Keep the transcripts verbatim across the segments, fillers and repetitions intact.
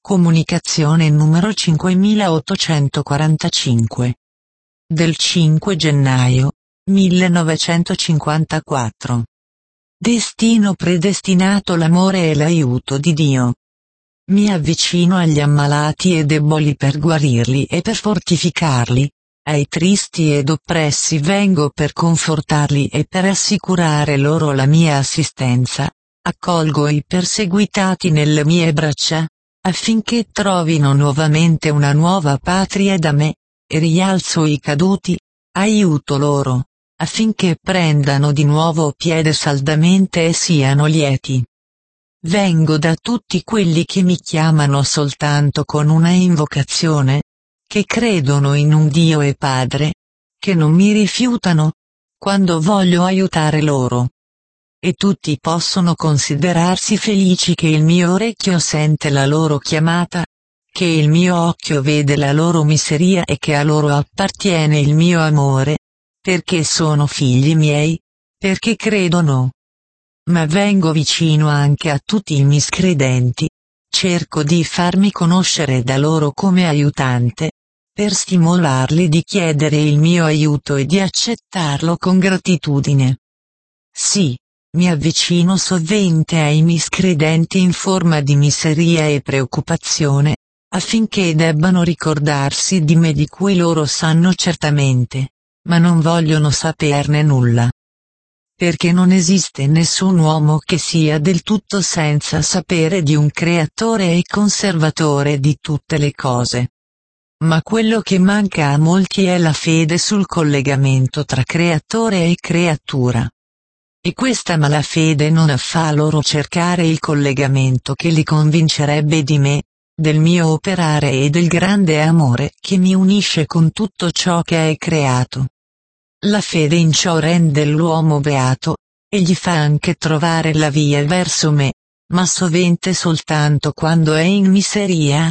Comunicazione numero cinquemilaottocentoquarantacinque. Del cinque gennaio millenovecentocinquantaquattro. Destino predestinato, l'amore e l'aiuto di Dio. Mi avvicino agli ammalati e deboli per guarirli e per fortificarli, ai tristi ed oppressi vengo per confortarli e per assicurare loro la mia assistenza, accolgo i perseguitati nelle mie braccia, affinché trovino nuovamente una nuova patria da me, e rialzo i caduti, aiuto loro, affinché prendano di nuovo piede saldamente e siano lieti. Vengo da tutti quelli che mi chiamano soltanto con una invocazione, che credono in un Dio e Padre, che non mi rifiutano, quando voglio aiutare loro. E tutti possono considerarsi felici che il mio orecchio sente la loro chiamata, che il mio occhio vede la loro miseria e che a loro appartiene il mio amore, perché sono figli miei, perché credono. Ma vengo vicino anche a tutti i miscredenti, cerco di farmi conoscere da loro come aiutante, per stimolarli di chiedere il mio aiuto e di accettarlo con gratitudine. Sì, mi avvicino sovente ai miscredenti in forma di miseria e preoccupazione, affinché debbano ricordarsi di me, di cui loro sanno certamente, ma non vogliono saperne nulla. Perché non esiste nessun uomo che sia del tutto senza sapere di un creatore e conservatore di tutte le cose. Ma quello che manca a molti è la fede sul collegamento tra creatore e creatura. E questa malafede non fa loro cercare il collegamento che li convincerebbe di me, del mio operare e del grande amore che mi unisce con tutto ciò che è creato. La fede in ciò rende l'uomo beato, e gli fa anche trovare la via verso me, ma sovente soltanto quando è in miseria.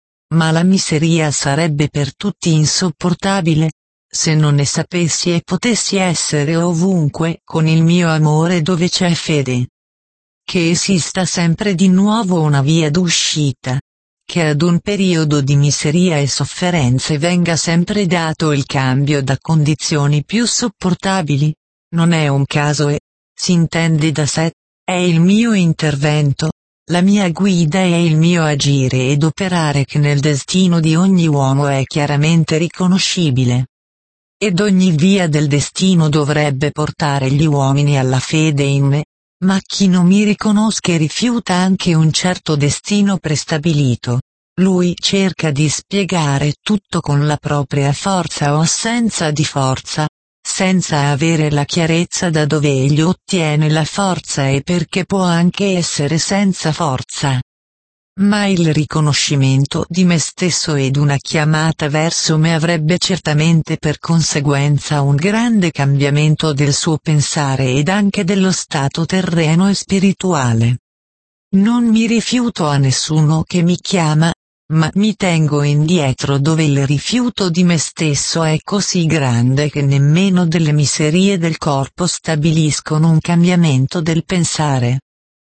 Ma la miseria sarebbe per tutti insopportabile, se non ne sapessi e potessi essere ovunque con il mio amore dove c'è fede. Che esista sempre di nuovo una via d'uscita, che ad un periodo di miseria e sofferenze venga sempre dato il cambio da condizioni più sopportabili, non è un caso e, si intende da sé, è il mio intervento, la mia guida e il mio agire ed operare che nel destino di ogni uomo è chiaramente riconoscibile. Ed ogni via del destino dovrebbe portare gli uomini alla fede in me, ma chi non mi riconosce e rifiuta anche un certo destino prestabilito, lui cerca di spiegare tutto con la propria forza o assenza di forza, senza avere la chiarezza da dove egli ottiene la forza e perché può anche essere senza forza. Ma il riconoscimento di me stesso ed una chiamata verso me avrebbe certamente per conseguenza un grande cambiamento del suo pensare ed anche dello stato terreno e spirituale. Non mi rifiuto a nessuno che mi chiama, ma mi tengo indietro dove il rifiuto di me stesso è così grande che nemmeno delle miserie del corpo stabiliscono un cambiamento del pensare.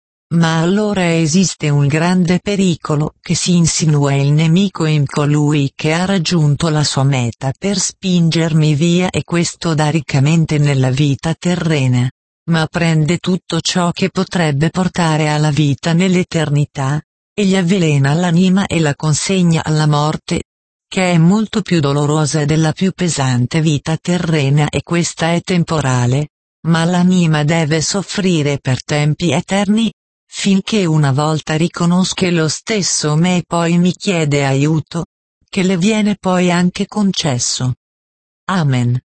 Ma allora esiste un grande pericolo che si insinua il nemico in colui che ha raggiunto la sua meta per spingermi via, e questo dà riccamente nella vita terrena, ma prende tutto ciò che potrebbe portare alla vita nell'eternità, e gli avvelena l'anima e la consegna alla morte, che è molto più dolorosa della più pesante vita terrena, e questa è temporale, ma l'anima deve soffrire per tempi eterni, finché una volta riconosce lo stesso me e poi mi chiede aiuto, che le viene poi anche concesso. Amen.